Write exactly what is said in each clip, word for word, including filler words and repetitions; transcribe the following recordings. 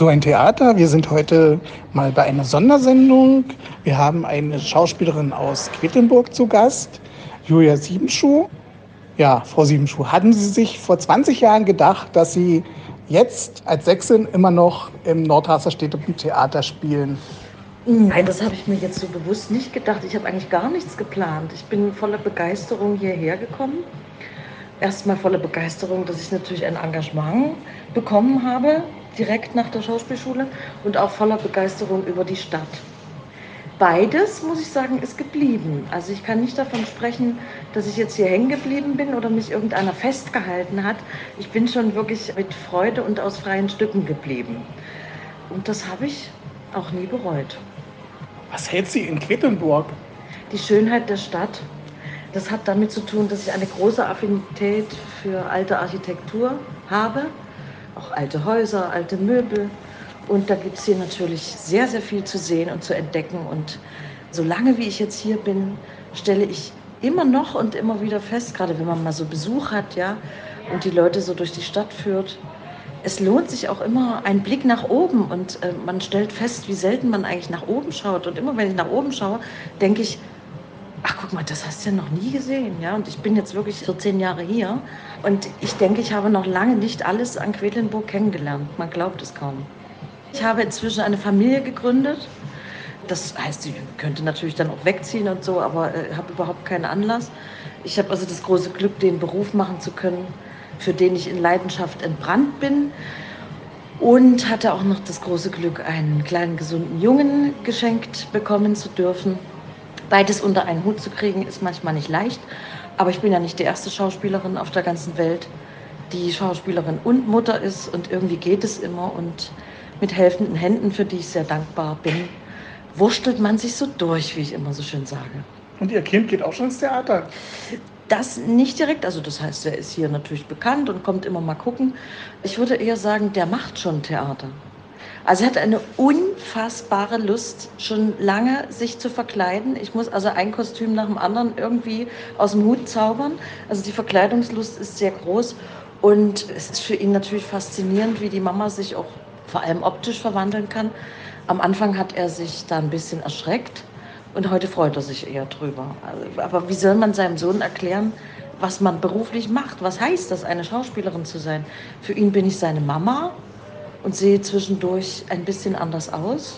So ein Theater. Wir sind heute mal bei einer Sondersendung. Wir haben eine Schauspielerin aus Quedlinburg zu Gast, Julia Siebenschuh. Ja, Frau Siebenschuh, hatten Sie sich vor zwanzig Jahren gedacht, dass Sie jetzt als Sächsin immer noch im Nordharzer Städtischen Theater spielen? Nein, das habe ich mir jetzt so bewusst nicht gedacht. Ich habe eigentlich gar nichts geplant. Ich bin voller Begeisterung hierher gekommen. Erstmal voller Begeisterung, dass ich natürlich ein Engagement bekommen habe, direkt nach der Schauspielschule, und auch voller Begeisterung über die Stadt. Beides, muss ich sagen, ist geblieben. Also ich kann nicht davon sprechen, dass ich jetzt hier hängen geblieben bin oder mich irgendeiner festgehalten hat. Ich bin schon wirklich mit Freude und aus freien Stücken geblieben. Und das habe ich auch nie bereut. Was hält Sie in Quedlinburg? Die Schönheit der Stadt. Das hat damit zu tun, dass ich eine große Affinität für alte Architektur habe. Auch alte Häuser, alte Möbel. Und da gibt es hier natürlich sehr, sehr viel zu sehen und zu entdecken. Und solange wie ich jetzt hier bin, stelle ich immer noch und immer wieder fest, gerade wenn man mal so Besuch hat, ja, und die Leute so durch die Stadt führt, es lohnt sich auch immer ein Blick nach oben. Und äh, man stellt fest, wie selten man eigentlich nach oben schaut. Und immer wenn ich nach oben schaue, denke ich, ach guck mal, das hast du ja noch nie gesehen. Ja? Und ich bin jetzt wirklich vierzehn Jahre hier. Und ich denke, ich habe noch lange nicht alles an Quedlinburg kennengelernt. Man glaubt es kaum. Ich habe inzwischen eine Familie gegründet. Das heißt, ich könnte natürlich dann auch wegziehen und so, aber äh, habe überhaupt keinen Anlass. Ich habe also das große Glück, den Beruf machen zu können, für den ich in Leidenschaft entbrannt bin. Und hatte auch noch das große Glück, einen kleinen, gesunden Jungen geschenkt bekommen zu dürfen. Beides unter einen Hut zu kriegen, ist manchmal nicht leicht. Aber ich bin ja nicht die erste Schauspielerin auf der ganzen Welt, die Schauspielerin und Mutter ist. Und irgendwie geht es immer. Und mit helfenden Händen, für die ich sehr dankbar bin, wurstelt man sich so durch, wie ich immer so schön sage. Und Ihr Kind geht auch schon ins Theater? Das nicht direkt, also das heißt, er ist hier natürlich bekannt und kommt immer mal gucken. Ich würde eher sagen, der macht schon Theater. Also er hat eine unfassbare Lust, schon lange sich zu verkleiden. Ich muss also ein Kostüm nach dem anderen irgendwie aus dem Hut zaubern. Also die Verkleidungslust ist sehr groß und es ist für ihn natürlich faszinierend, wie die Mama sich auch vor allem optisch verwandeln kann. Am Anfang hat er sich da ein bisschen erschreckt und heute freut er sich eher drüber. Also, aber wie soll man seinem Sohn erklären, was man beruflich macht? Was heißt das, eine Schauspielerin zu sein? Für ihn bin ich seine Mama und sehe zwischendurch ein bisschen anders aus.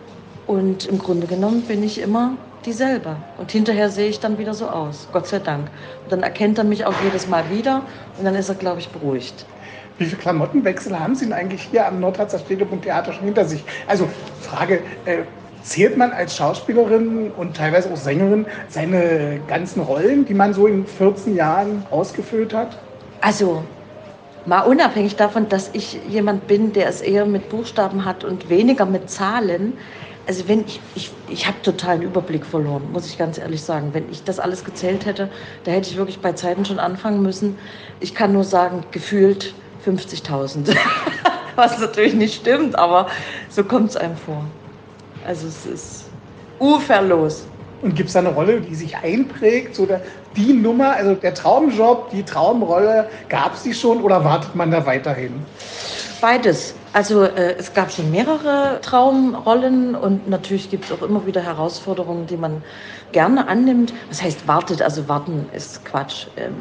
Und im Grunde genommen bin ich immer dieselbe. Und hinterher sehe ich dann wieder so aus, Gott sei Dank. Und dann erkennt er mich auch jedes Mal wieder und dann ist er, glaube ich, beruhigt. Wie viele Klamottenwechsel haben Sie denn eigentlich hier am Nordharzer Städtebund Theater schon hinter sich? Also Frage, äh, zählt man als Schauspielerin und teilweise auch Sängerin seine ganzen Rollen, die man so in vierzehn Jahren ausgefüllt hat? Also mal unabhängig davon, dass ich jemand bin, der es eher mit Buchstaben hat und weniger mit Zahlen. Also wenn ich, ich, ich habe total einen Überblick verloren, muss ich ganz ehrlich sagen. Wenn ich das alles gezählt hätte, da hätte ich wirklich bei Zeiten schon anfangen müssen. Ich kann nur sagen, gefühlt fünfzigtausend. Was natürlich nicht stimmt, aber so kommt es einem vor. Also es ist uferlos. Und gibt es da eine Rolle, die sich einprägt? So der, die Nummer, also der Traumjob, die Traumrolle, gab es die schon oder wartet man da weiterhin? Beides. Also äh, es gab schon mehrere Traumrollen und natürlich gibt es auch immer wieder Herausforderungen, die man gerne annimmt. Was heißt wartet? Also warten ist Quatsch. Ähm,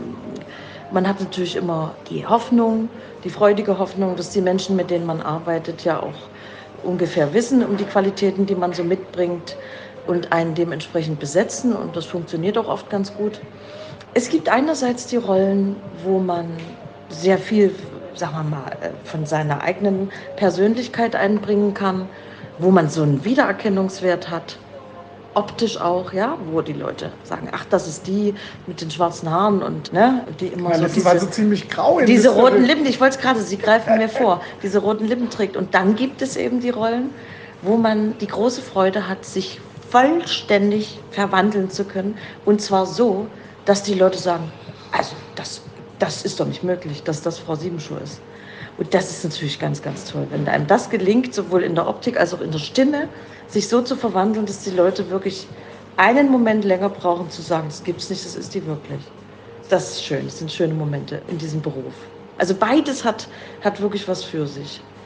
man hat natürlich immer die Hoffnung, die freudige Hoffnung, dass die Menschen, mit denen man arbeitet, ja auch ungefähr wissen um die Qualitäten, die man so mitbringt und einen dementsprechend besetzen. Und das funktioniert auch oft ganz gut. Es gibt einerseits die Rollen, wo man sehr viel, sagen wir mal, von seiner eigenen Persönlichkeit einbringen kann, wo man so einen Wiedererkennungswert hat, optisch auch, ja, wo die Leute sagen, ach, das ist die mit den schwarzen Haaren und ne, die immer ja, so das diese, war so ziemlich grau in diese das roten Bild. Lippen, ich wollte es gerade, sie greifen mir vor, diese roten Lippen trägt. Und dann gibt es eben die Rollen, wo man die große Freude hat, sich vollständig verwandeln zu können. Und zwar so, dass die Leute sagen, also das, das ist doch nicht möglich, dass das Frau Siebenschuh ist. Und das ist natürlich ganz, ganz toll, wenn einem das gelingt, sowohl in der Optik als auch in der Stimme, sich so zu verwandeln, dass die Leute wirklich einen Moment länger brauchen zu sagen, das gibt's nicht, das ist die wirklich. Das ist schön, das sind schöne Momente in diesem Beruf. Also beides hat, hat wirklich was für sich.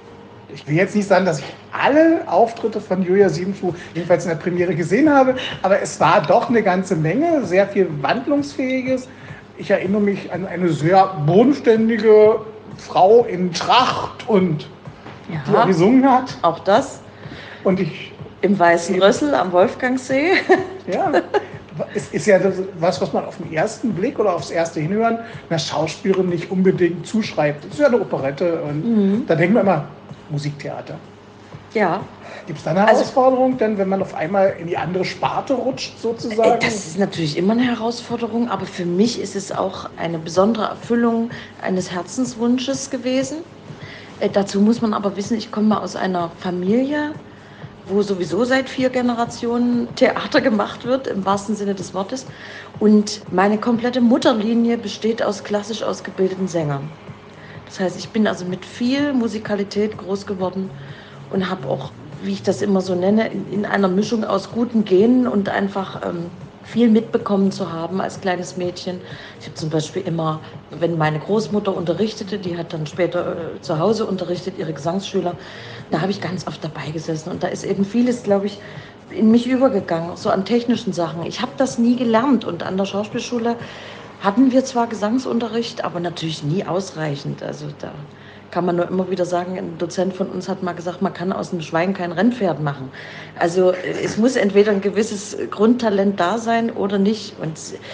Ich will jetzt nicht sagen, dass ich alle Auftritte von Julia Siebenschuh jedenfalls in der Premiere gesehen habe, aber es war doch eine ganze Menge, sehr viel Wandlungsfähiges. Ich erinnere mich an eine sehr bodenständige Frau in Tracht und Ja, die auch gesungen hat. auch das Und ich, im Weißen Rössel am Wolfgangsee. ja, es ist ja das, was, was man auf den ersten Blick oder aufs erste Hinhören einer Schauspielerin nicht unbedingt zuschreibt. Es ist ja eine Operette und Mhm. da denkt man immer, Musiktheater. Ja, Gibt es da eine Also- Herausforderung, denn wenn man auf einmal in die andere Sparte rutscht, sozusagen? Äh, das ist natürlich immer eine Herausforderung, aber für mich ist es auch eine besondere Erfüllung eines Herzenswunsches gewesen. Äh, dazu muss man aber wissen, ich komme aus einer Familie, wo sowieso seit vier Generationen Theater gemacht wird, im wahrsten Sinne des Wortes. Und meine komplette Mutterlinie besteht aus klassisch ausgebildeten Sängern. Das heißt, ich bin also mit viel Musikalität groß geworden und habe auch, wie ich das immer so nenne, in, in einer Mischung aus guten Genen und einfach ähm, viel mitbekommen zu haben als kleines Mädchen. Ich habe zum Beispiel immer, wenn meine Großmutter unterrichtete, die hat dann später äh, zu Hause unterrichtet, ihre Gesangsschüler, da habe ich ganz oft dabei gesessen. Und da ist eben vieles, glaube ich, in mich übergegangen, auch so an technischen Sachen. Ich habe das nie gelernt und an der Schauspielschule hatten wir zwar Gesangsunterricht, aber natürlich nie ausreichend. Also da kann man nur immer wieder sagen, ein Dozent von uns hat mal gesagt, man kann aus einem Schwein kein Rennpferd machen. Also es muss entweder ein gewisses Grundtalent da sein oder nicht. Und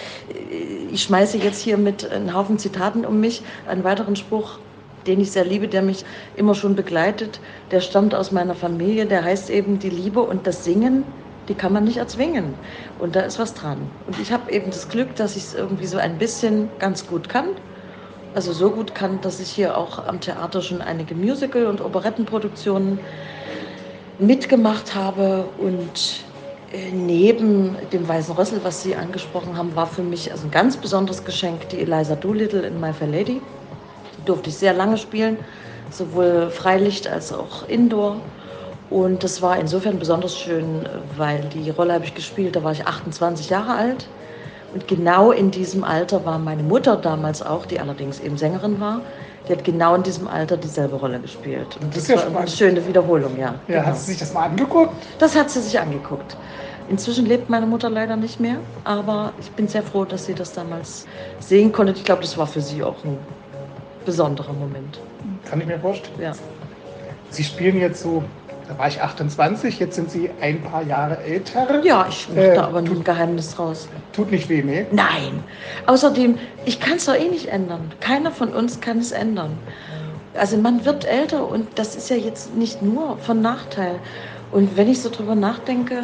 ich schmeiße jetzt hier mit einem Haufen Zitaten um mich, einen weiteren Spruch, den ich sehr liebe, der mich immer schon begleitet. Der stammt aus meiner Familie, der heißt eben, die Liebe und das Singen, die kann man nicht erzwingen. Und da ist was dran. Und ich habe eben das Glück, dass ich es irgendwie so ein bisschen ganz gut kann. Also so gut kann, dass ich hier auch am Theater schon einige Musical- und Operettenproduktionen mitgemacht habe. Und äh, neben dem Weißen Rössel, was Sie angesprochen haben, war für mich also ein ganz besonderes Geschenk die Eliza Doolittle in My Fair Lady. Die durfte ich sehr lange spielen, sowohl Freilicht als auch Indoor. Und das war insofern besonders schön, weil die Rolle habe ich gespielt, da war ich achtundzwanzig Jahre alt. Und genau in diesem Alter war meine Mutter damals auch, die allerdings eben Sängerin war. Die hat genau in diesem Alter dieselbe Rolle gespielt. Und Das ist das, ja war eine spannend. schöne Wiederholung, ja. Ja, genau. hat sie sich das mal angeguckt? Das hat sie sich angeguckt. Inzwischen lebt meine Mutter leider nicht mehr, aber ich bin sehr froh, dass sie das damals sehen konnte. Ich glaube, das war für sie auch ein besonderer Moment. Kann ich mir vorstellen. Ja. Sie spielen jetzt so, da war ich achtundzwanzig, jetzt sind Sie ein paar Jahre älter. Ja, ich mache Äh, da aber nie tut- ein Geheimnis draus. Tut nicht weh, ne? Nein. Außerdem, ich kann es doch eh nicht ändern. Keiner von uns kann es ändern. Also man wird älter und das ist ja jetzt nicht nur von Nachteil. Und wenn ich so drüber nachdenke,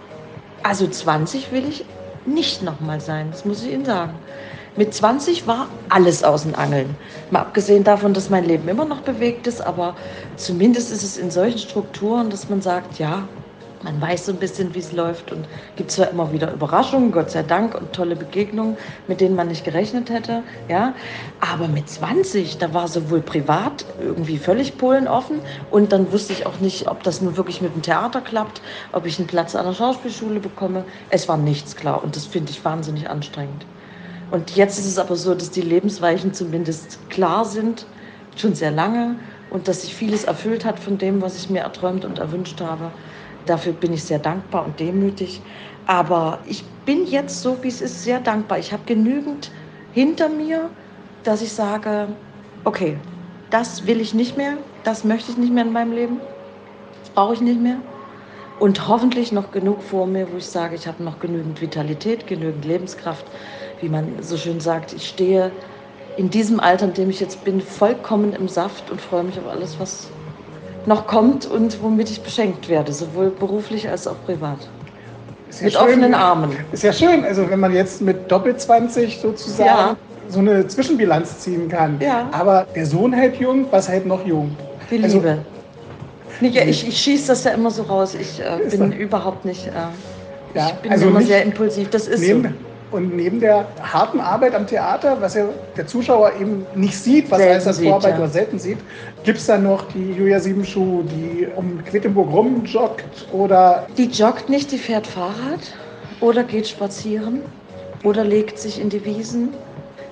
also zwanzig will ich nicht nochmal sein, das muss ich Ihnen sagen. Mit zwanzig war alles aus den Angeln. Mal abgesehen davon, dass mein Leben immer noch bewegt ist, aber zumindest ist es in solchen Strukturen, dass man sagt, ja, man weiß so ein bisschen, wie es läuft und gibt zwar immer wieder Überraschungen, Gott sei Dank, und tolle Begegnungen, mit denen man nicht gerechnet hätte, ja. Aber mit zwanzig, da war sowohl privat irgendwie völlig Polen offen und dann wusste ich auch nicht, ob das nun wirklich mit dem Theater klappt, ob ich einen Platz an der Schauspielschule bekomme. Es war nichts klar und das finde ich wahnsinnig anstrengend. Und jetzt ist es aber so, dass die Lebensweichen zumindest klar sind, schon sehr lange, und dass sich vieles erfüllt hat von dem, was ich mir erträumt und erwünscht habe. Dafür bin ich sehr dankbar und demütig. Aber ich bin jetzt, so wie es ist, sehr dankbar. Ich habe genügend hinter mir, dass ich sage, okay, das will ich nicht mehr, das möchte ich nicht mehr in meinem Leben, das brauche ich nicht mehr. Und hoffentlich noch genug vor mir, wo ich sage, ich habe noch genügend Vitalität, genügend Lebenskraft. Wie man so schön sagt, ich stehe in diesem Alter, in dem ich jetzt bin, vollkommen im Saft und freue mich auf alles, was noch kommt und womit ich beschenkt werde, sowohl beruflich als auch privat. Ist ja Mit schön. offenen Armen. Ist ja schön, also wenn man jetzt mit Doppel zwanzig sozusagen Ja. so eine Zwischenbilanz ziehen kann. Ja. Aber der Sohn hält jung, was hält noch jung? Die Also- Liebe. Ja, ich, ich schieße das ja immer so raus. Ich äh, Ist bin das- überhaupt nicht, äh, Ja, ich bin also immer nicht sehr impulsiv. Das ist so. Neben, und neben der harten Arbeit am Theater, was ja der Zuschauer eben nicht sieht, was Selten alles das sieht, Vorarbeit ja. oder selten sieht, gibt es dann noch die Julia Siebenschuh, die um Quedlinburg rumjoggt oder Die joggt nicht, die fährt Fahrrad oder geht spazieren oder legt sich in die Wiesen.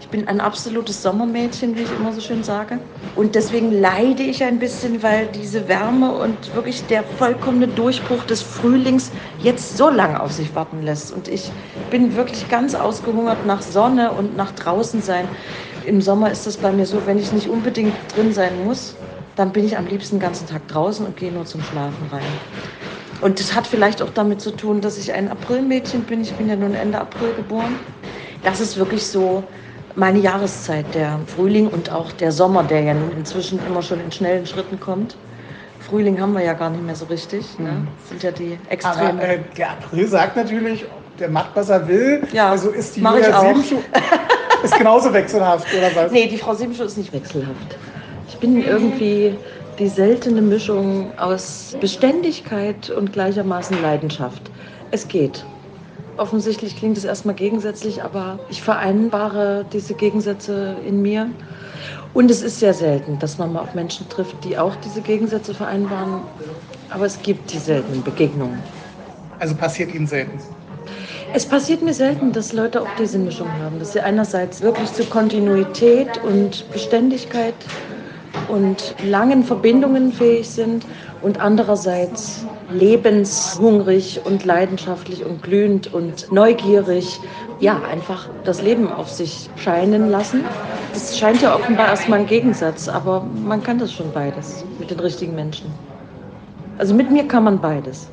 Ich bin ein absolutes Sommermädchen, wie ich immer so schön sage. Und deswegen leide ich ein bisschen, weil diese Wärme und wirklich der vollkommene Durchbruch des Frühlings jetzt so lange auf sich warten lässt. Und ich bin wirklich ganz ausgehungert nach Sonne und nach draußen sein. Im Sommer ist das bei mir so, wenn ich nicht unbedingt drin sein muss, dann bin ich am liebsten den ganzen Tag draußen und gehe nur zum Schlafen rein. Und das hat vielleicht auch damit zu tun, dass ich ein Aprilmädchen bin. Ich bin ja nun Ende April geboren. Das ist wirklich so meine Jahreszeit, der Frühling und auch der Sommer, der ja nun inzwischen immer schon in schnellen Schritten kommt. Frühling haben wir ja gar nicht mehr so richtig. Ne? Das sind ja die Extreme. Aber äh, der April sagt natürlich, der macht, was er will. Ja, also ist die mach ich Julia auch. Siebenschuh ist genauso wechselhaft, oder was? Nee, die Frau Siebenschuh ist nicht wechselhaft. Ich bin irgendwie die seltene Mischung aus Beständigkeit und gleichermaßen Leidenschaft. Es geht. Offensichtlich klingt es erstmal gegensätzlich, aber ich vereinbare diese Gegensätze in mir. Und es ist sehr selten, dass man mal auf Menschen trifft, die auch diese Gegensätze vereinbaren. Aber es gibt die seltenen Begegnungen. Also passiert Ihnen selten? Es passiert mir selten, dass Leute auch diese Mischung haben. Dass sie einerseits wirklich zu Kontinuität und Beständigkeit und langen Verbindungen fähig sind und andererseits lebenshungrig und leidenschaftlich und glühend und neugierig, ja, einfach das Leben auf sich scheinen lassen. Das scheint ja offenbar erstmal ein Gegensatz, aber man kann das schon beides mit den richtigen Menschen. Also mit mir kann man beides.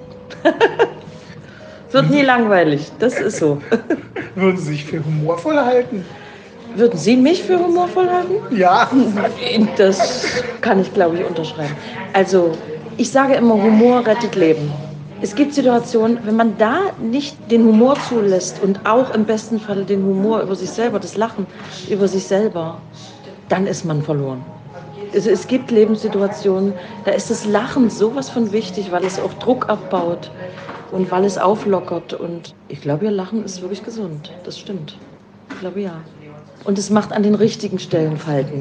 Wird nie langweilig, das ist so. Würden Sie sich für humorvoll halten? Würden Sie mich für humorvoll halten? Ja. Das kann ich, glaube ich, unterschreiben. Also, ich sage immer, Humor rettet Leben. Es gibt Situationen, wenn man da nicht den Humor zulässt und auch im besten Fall den Humor über sich selber, das Lachen über sich selber, dann ist man verloren. Also, es gibt Lebenssituationen, da ist das Lachen sowas von wichtig, weil es auch Druck abbaut und weil es auflockert. Und ich glaube, ihr Lachen ist wirklich gesund. Das stimmt. Ich glaube, ja. Und es macht an den richtigen Stellen Falten.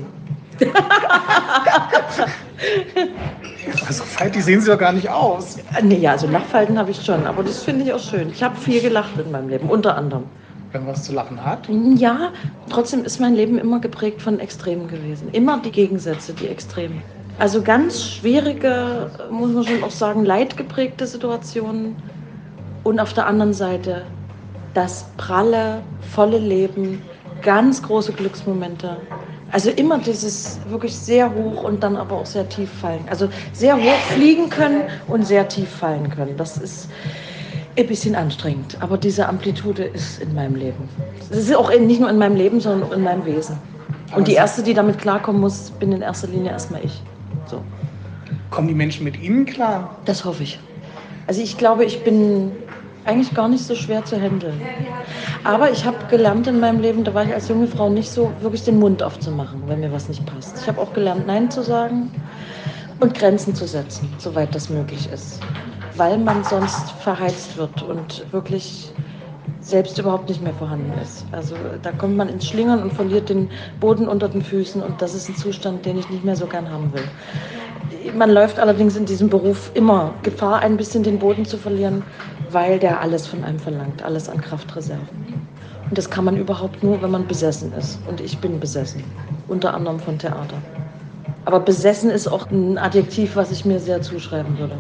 Also faltig sehen Sie doch gar nicht aus. Nee, ja, also Lachfalten habe ich schon, aber das finde ich auch schön. Ich habe viel gelacht in meinem Leben, unter anderem. Wenn man was zu lachen hat? Ja, trotzdem ist mein Leben immer geprägt von Extremen gewesen. Immer die Gegensätze, die Extremen. Also ganz schwierige, muss man schon auch sagen, leidgeprägte Situationen. Und auf der anderen Seite das pralle, volle Leben, ganz große Glücksmomente. Also immer dieses wirklich sehr hoch und dann aber auch sehr tief fallen. Also sehr hoch fliegen können und sehr tief fallen können. Das ist ein bisschen anstrengend. Aber diese Amplitude ist in meinem Leben. Das ist auch nicht nur in meinem Leben, sondern auch in meinem Wesen. Und die Erste, die damit klarkommen muss, bin in erster Linie erstmal ich. So. Kommen die Menschen mit Ihnen klar? Das hoffe ich. Also ich glaube, ich bin eigentlich gar nicht so schwer zu handeln. Aber ich habe gelernt in meinem Leben, da war ich als junge Frau nicht so, wirklich den Mund aufzumachen, wenn mir was nicht passt. Ich habe auch gelernt, Nein zu sagen und Grenzen zu setzen, soweit das möglich ist. Weil man sonst verheizt wird und wirklich selbst überhaupt nicht mehr vorhanden ist. Also da kommt man ins Schlingern und verliert den Boden unter den Füßen und das ist ein Zustand, den ich nicht mehr so gern haben will. Man läuft allerdings in diesem Beruf immer Gefahr, ein bisschen den Boden zu verlieren, weil der alles von einem verlangt, alles an Kraftreserven. Und das kann man überhaupt nur, wenn man besessen ist. Und ich bin besessen, unter anderem von Theater. Aber besessen ist auch ein Adjektiv, was ich mir sehr zuschreiben würde.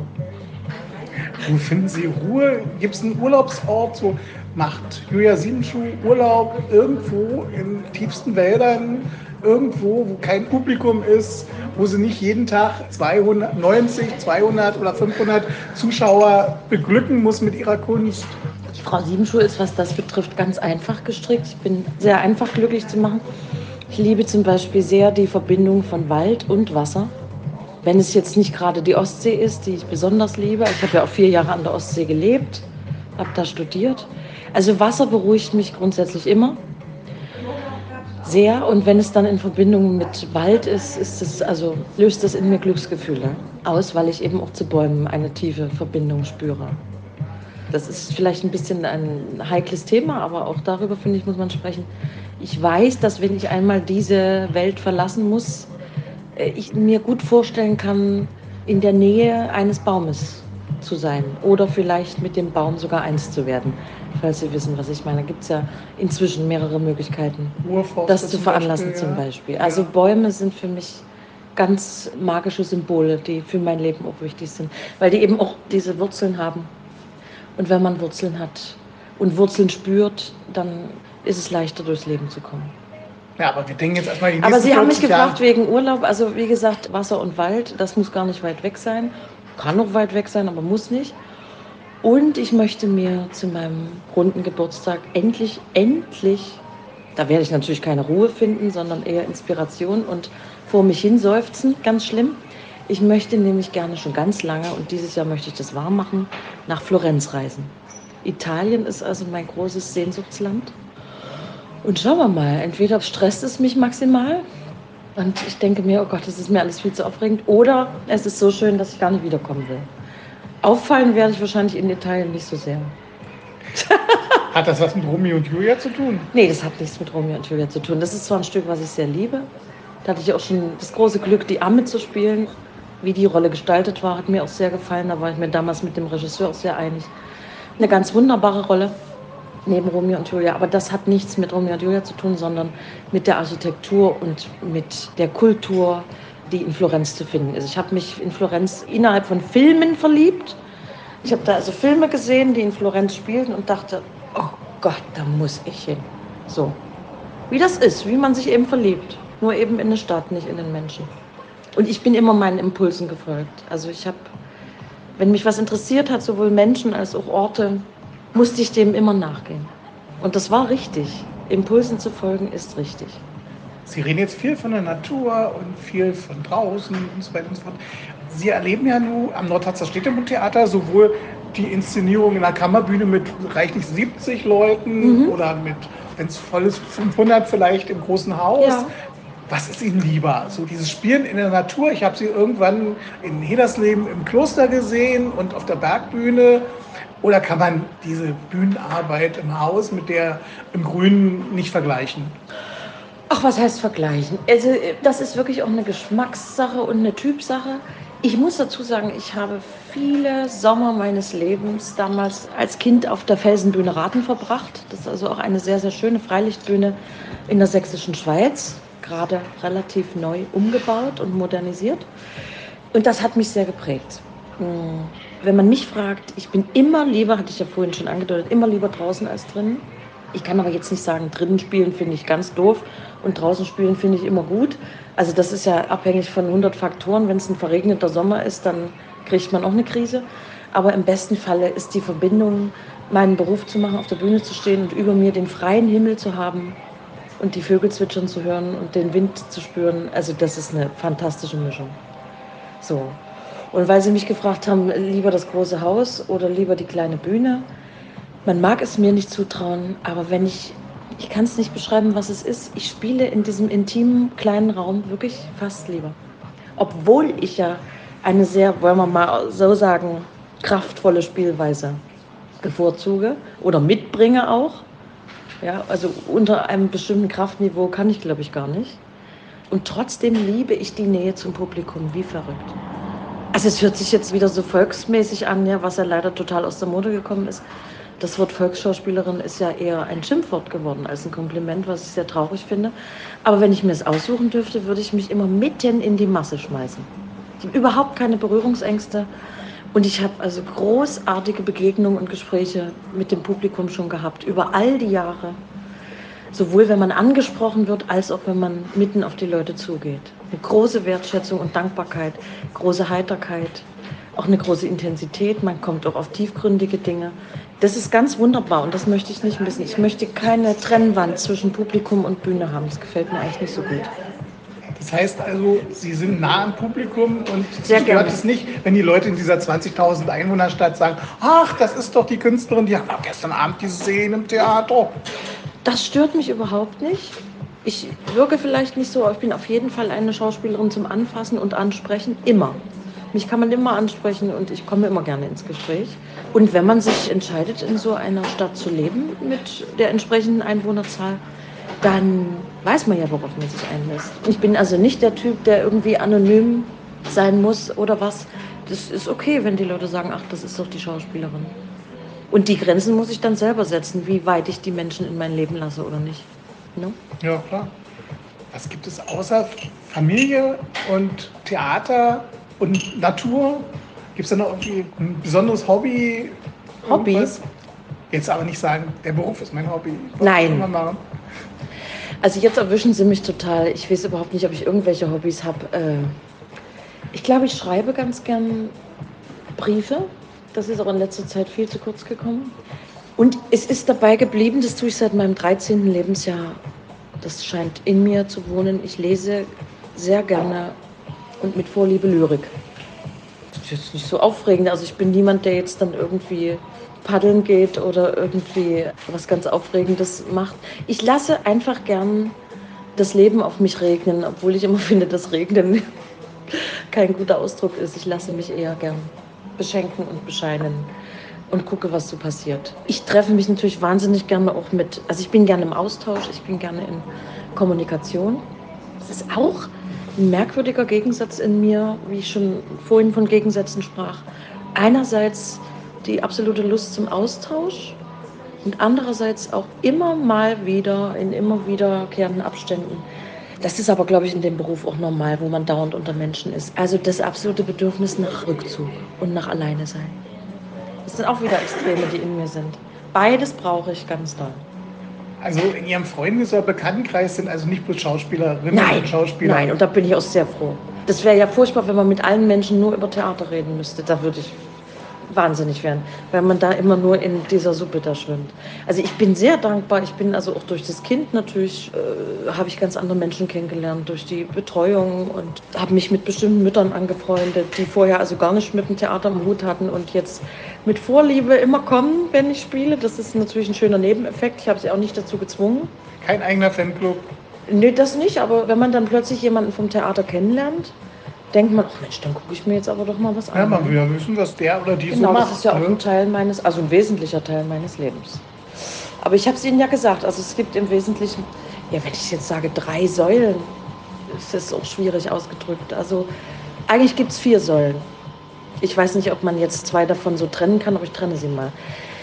Wo finden Sie Ruhe? Gibt es einen Urlaubsort? So macht Julia Siebenschuh Urlaub irgendwo in tiefsten Wäldern, irgendwo, wo kein Publikum ist, wo sie nicht jeden Tag zweihundertneunzig, zweihundert oder fünfhundert Zuschauer beglücken muss mit ihrer Kunst? Die Frau Siebenschuh ist, was das betrifft, ganz einfach gestrickt. Ich bin sehr einfach glücklich zu machen. Ich liebe zum Beispiel sehr die Verbindung von Wald und Wasser. Wenn es jetzt nicht gerade die Ostsee ist, die ich besonders liebe. Ich habe ja auch vier Jahre an der Ostsee gelebt, habe da studiert. Also Wasser beruhigt mich grundsätzlich immer sehr. Und wenn es dann in Verbindung mit Wald ist, ist es, also, löst das in mir Glücksgefühle aus, weil ich eben auch zu Bäumen eine tiefe Verbindung spüre. Das ist vielleicht ein bisschen ein heikles Thema, aber auch darüber, finde ich, muss man sprechen. Ich weiß, dass wenn ich einmal diese Welt verlassen muss, ich mir gut vorstellen kann, in der Nähe eines Baumes zu sein oder vielleicht mit dem Baum sogar eins zu werden, falls Sie wissen, was ich meine. Da gibt es ja inzwischen mehrere Möglichkeiten, Urforster das zu zum veranlassen Beispiel, zum ja. Beispiel. Also Ja. Bäume sind für mich ganz magische Symbole, die für mein Leben auch wichtig sind, weil die eben auch diese Wurzeln haben. Und wenn man Wurzeln hat und Wurzeln spürt, dann ist es leichter, durchs Leben zu kommen. Ja, aber wir denken jetzt erstmal die Aber nächsten Sie haben mich vierzig gefragt Jahre. wegen Urlaub. Also wie gesagt, Wasser und Wald, das muss gar nicht weit weg sein. Kann auch weit weg sein, aber muss nicht. Und ich möchte mir zu meinem runden Geburtstag endlich, endlich, da werde ich natürlich keine Ruhe finden, sondern eher Inspiration und vor mich hin seufzen, ganz schlimm. Ich möchte nämlich gerne schon ganz lange, und dieses Jahr möchte ich das wahr machen, nach Florenz reisen. Italien ist also mein großes Sehnsuchtsland. Und schauen wir mal, entweder stresst es mich maximal und ich denke mir, oh Gott, das ist mir alles viel zu aufregend, oder es ist so schön, dass ich gar nicht wiederkommen will. Auffallen werde ich wahrscheinlich in Italien nicht so sehr. Hat das was mit Romeo und Julia zu tun? Nee, das hat nichts mit Romeo und Julia zu tun. Das ist zwar ein Stück, was ich sehr liebe. Da hatte ich auch schon das große Glück, die Amme zu spielen. Wie die Rolle gestaltet war, hat mir auch sehr gefallen. Da war ich mir damals mit dem Regisseur auch sehr einig. Eine ganz wunderbare Rolle neben Romeo und Julia. Aber das hat nichts mit Romeo und Julia zu tun, sondern mit der Architektur und mit der Kultur, die in Florenz zu finden ist. Ich habe mich in Florenz innerhalb von Filmen verliebt. Ich habe da also Filme gesehen, die in Florenz spielten und dachte, oh Gott, da muss ich hin. So, wie das ist, wie man sich eben verliebt. Nur eben in eine Stadt, nicht in den Menschen. Und ich bin immer meinen Impulsen gefolgt. Also ich habe, wenn mich was interessiert hat, sowohl Menschen als auch Orte, musste ich dem immer nachgehen. Und das war richtig. Impulsen zu folgen ist richtig. Sie reden jetzt viel von der Natur und viel von draußen und so weiter und so fort. Sie erleben ja nun am Nordharzer Städtebundtheater sowohl die Inszenierung in der Kammerbühne mit reichlich siebzig Leuten Mhm. oder mit, wenn es voll ist, fünfhundert vielleicht im großen Haus. Ja. Was ist Ihnen lieber? So dieses Spielen in der Natur. Ich habe Sie irgendwann in Hedersleben im Kloster gesehen und auf der Bergbühne. Oder kann man diese Bühnenarbeit im Haus mit der im Grünen nicht vergleichen? Ach, was heißt vergleichen? Also, das ist wirklich auch eine Geschmackssache und eine Typsache. Ich muss dazu sagen, ich habe viele Sommer meines Lebens damals als Kind auf der Felsenbühne Rathen verbracht. Das ist also auch eine sehr, sehr schöne Freilichtbühne in der sächsischen Schweiz, gerade relativ neu umgebaut und modernisiert. Und das hat mich sehr geprägt. Wenn man mich fragt, ich bin immer lieber, hatte ich ja vorhin schon angedeutet, immer lieber draußen als drinnen. Ich kann aber jetzt nicht sagen, drinnen spielen finde ich ganz doof und draußen spielen finde ich immer gut. Also das ist ja abhängig von hundert Faktoren. Wenn es ein verregneter Sommer ist, dann kriegt man auch eine Krise. Aber im besten Falle ist die Verbindung, meinen Beruf zu machen, auf der Bühne zu stehen und über mir den freien Himmel zu haben und die Vögel zwitschern zu hören und den Wind zu spüren. Also das ist eine fantastische Mischung. So. Und weil Sie mich gefragt haben, lieber das große Haus oder lieber die kleine Bühne, man mag es mir nicht zutrauen, aber wenn ich, ich kann es nicht beschreiben, was es ist, ich spiele in diesem intimen kleinen Raum wirklich fast lieber. Obwohl ich ja eine sehr, wollen wir mal so sagen, kraftvolle Spielweise bevorzuge oder mitbringe auch. Ja, also unter einem bestimmten Kraftniveau kann ich, glaube ich, gar nicht. Und trotzdem liebe ich die Nähe zum Publikum, wie verrückt. Also es hört sich jetzt wieder so volksmäßig an, ja, was ja leider total aus der Mode gekommen ist. Das Wort Volksschauspielerin ist ja eher ein Schimpfwort geworden als ein Kompliment, was ich sehr traurig finde. Aber wenn ich mir es aussuchen dürfte, würde ich mich immer mitten in die Masse schmeißen. Ich habe überhaupt keine Berührungsängste. Und ich habe also großartige Begegnungen und Gespräche mit dem Publikum schon gehabt, über all die Jahre. Sowohl wenn man angesprochen wird, als auch wenn man mitten auf die Leute zugeht. Eine große Wertschätzung und Dankbarkeit, große Heiterkeit, auch eine große Intensität. Man kommt auch auf tiefgründige Dinge. Das ist ganz wunderbar und das möchte ich nicht missen. Ich möchte keine Trennwand zwischen Publikum und Bühne haben. Das gefällt mir eigentlich nicht so gut. Das heißt also, Sie sind nah am Publikum und Sehr stört gerne. es nicht, wenn die Leute in dieser zwanzigtausend Einwohnerstadt sagen, ach, das ist doch die Künstlerin, die haben doch gestern Abend gesehen im Theater. Das stört mich überhaupt nicht. Ich wirke vielleicht nicht so, aber ich bin auf jeden Fall eine Schauspielerin zum Anfassen und Ansprechen, immer. Mich kann man immer ansprechen und ich komme immer gerne ins Gespräch. Und wenn man sich entscheidet, in so einer Stadt zu leben mit der entsprechenden Einwohnerzahl, dann weiß man ja, worauf man sich einlässt. Ich bin also nicht der Typ, der irgendwie anonym sein muss oder was. das ist okay, wenn die Leute sagen, ach, das ist doch die Schauspielerin. Und die Grenzen muss ich dann selber setzen, wie weit ich die Menschen in mein Leben lasse oder nicht. Ne? Ja, klar. Was gibt es außer Familie und Theater und Natur? Gibt es da noch irgendwie ein besonderes Hobby? Hobby? Irgendwas? Jetzt aber nicht sagen, der Beruf ist mein Hobby. Was Nein. soll man machen? Also jetzt erwischen Sie mich total. Ich weiß überhaupt nicht, ob ich irgendwelche Hobbys habe. Äh, ich glaube, ich schreibe ganz gern Briefe. Das ist aber in letzter Zeit viel zu kurz gekommen. Und es ist dabei geblieben, das tue ich seit meinem dreizehnten Lebensjahr. Das scheint in mir zu wohnen. Ich lese sehr gerne und mit Vorliebe Lyrik. Das ist jetzt nicht so aufregend. Also ich bin niemand, der jetzt dann irgendwie paddeln geht oder irgendwie was ganz Aufregendes macht. Ich lasse einfach gern das Leben auf mich regnen, obwohl ich immer finde, dass Regnen kein guter Ausdruck ist. Ich lasse mich eher gern beschenken und bescheinen und gucke, was so passiert. Ich treffe mich natürlich wahnsinnig gerne auch mit, also ich bin gerne im Austausch, ich bin gerne in Kommunikation. Das ist auch ein merkwürdiger Gegensatz in mir, wie ich schon vorhin von Gegensätzen sprach. Einerseits die absolute Lust zum Austausch und andererseits auch immer mal wieder in immer wiederkehrenden Abständen. Das ist aber, glaube ich, in dem Beruf auch normal, wo man dauernd unter Menschen ist. Also das absolute Bedürfnis nach Rückzug und nach Alleine sein. Das sind auch wieder Extreme, die in mir sind. Beides brauche ich ganz doll. Also in Ihrem Freundes- oder Bekanntenkreis sind also nicht bloß Schauspielerinnen Nein, und Schauspieler? Nein, und da bin ich auch sehr froh. Das wäre ja furchtbar, wenn man mit allen Menschen nur über Theater reden müsste. Da würde ich wahnsinnig werden, weil man da immer nur in dieser Suppe da schwimmt. Also ich bin sehr dankbar. Ich bin also auch durch das Kind natürlich, äh, habe ich ganz andere Menschen kennengelernt, durch die Betreuung und habe mich mit bestimmten Müttern angefreundet, die vorher also gar nicht mit dem Theater im Hut hatten und jetzt mit Vorliebe immer kommen, wenn ich spiele. Das ist natürlich ein schöner Nebeneffekt. Ich habe sie auch nicht dazu gezwungen. Kein eigener Fanclub? Nee, das nicht, aber wenn man dann plötzlich jemanden vom Theater kennenlernt, denkt man, ach Mensch, dann gucke ich mir jetzt aber doch mal was an. Ja, man will ja wissen, was der oder die Genau, so macht. das ist ja auch ne? ein Teil meines, also ein wesentlicher Teil meines Lebens. Aber ich habe es Ihnen ja gesagt, also es gibt im Wesentlichen, ja, wenn ich jetzt sage drei Säulen, ist das auch schwierig ausgedrückt. Also eigentlich gibt es vier Säulen. Ich weiß nicht, ob man jetzt zwei davon so trennen kann, aber ich trenne sie mal.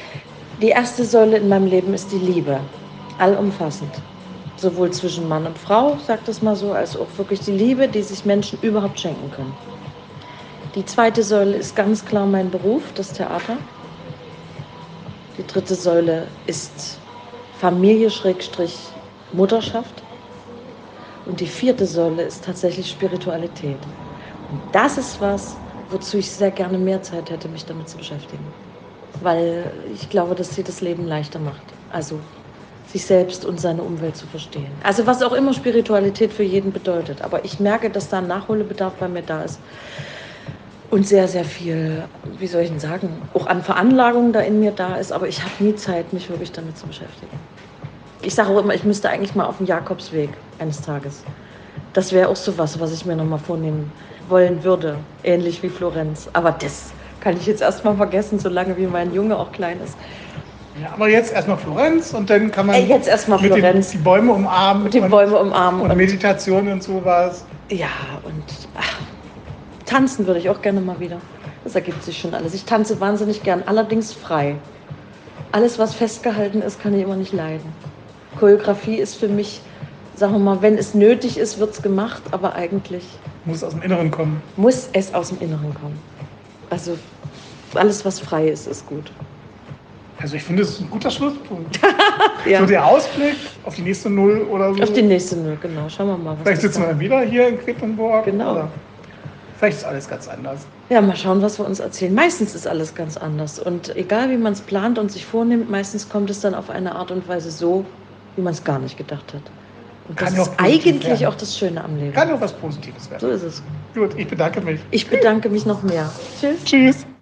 Die erste Säule in meinem Leben ist die Liebe, allumfassend. Sowohl zwischen Mann und Frau, sagt es mal so, als auch wirklich die Liebe, die sich Menschen überhaupt schenken können. Die zweite Säule ist ganz klar mein Beruf, das Theater. Die dritte Säule ist Familie-Mutterschaft. Und die vierte Säule ist tatsächlich Spiritualität. Und das ist was, wozu ich sehr gerne mehr Zeit hätte, mich damit zu beschäftigen. Weil ich glaube, dass sie das Leben leichter macht. Also sich selbst und seine Umwelt zu verstehen. Also was auch immer Spiritualität für jeden bedeutet. Aber ich merke, dass da ein Nachholbedarf bei mir da ist. Und sehr, sehr viel, wie soll ich denn sagen, auch an Veranlagung da in mir da ist. Aber ich habe nie Zeit, mich wirklich damit zu beschäftigen. Ich sage auch immer, ich müsste eigentlich mal auf den Jakobsweg eines Tages. Das wäre auch so was, was ich mir nochmal vornehmen wollen würde. Ähnlich wie Florenz. Aber das kann ich jetzt erstmal vergessen, solange wie mein Junge auch klein ist. Ja, aber jetzt erstmal Florenz und dann kann man Ey, jetzt erstmal mit Florenz. Den, die Bäume umarmen. Und die Bäume umarmen. Und, und Meditation und sowas. Ja, und ach, tanzen würde ich auch gerne mal wieder. Das ergibt sich schon alles. Ich tanze wahnsinnig gern, allerdings frei. Alles, was festgehalten ist, kann ich immer nicht leiden. Choreografie ist für mich, sagen wir mal, wenn es nötig ist, wird es gemacht, aber eigentlich muss aus dem Inneren kommen. Muss es aus dem Inneren kommen. Also alles, was frei ist, ist gut. Also ich finde, das ist ein guter Schlusspunkt. Ja. So der Ausblick auf die nächste Null oder so. Auf die nächste Null, genau. Schauen wir mal, was Vielleicht sitzen wir dann wieder hier in Quedlinburg. Genau. Oder vielleicht ist alles ganz anders. Ja, mal schauen, was wir uns erzählen. Meistens ist alles ganz anders. Und egal, wie man es plant und sich vornimmt, meistens kommt es dann auf eine Art und Weise so, wie man es gar nicht gedacht hat. Und das Kann ja ist auch positiv eigentlich werden. auch das Schöne am Leben. Kann auch was Positives werden. So ist es. Gut, ich bedanke mich. Ich bedanke mich noch mehr. Tschüss. Tschüss.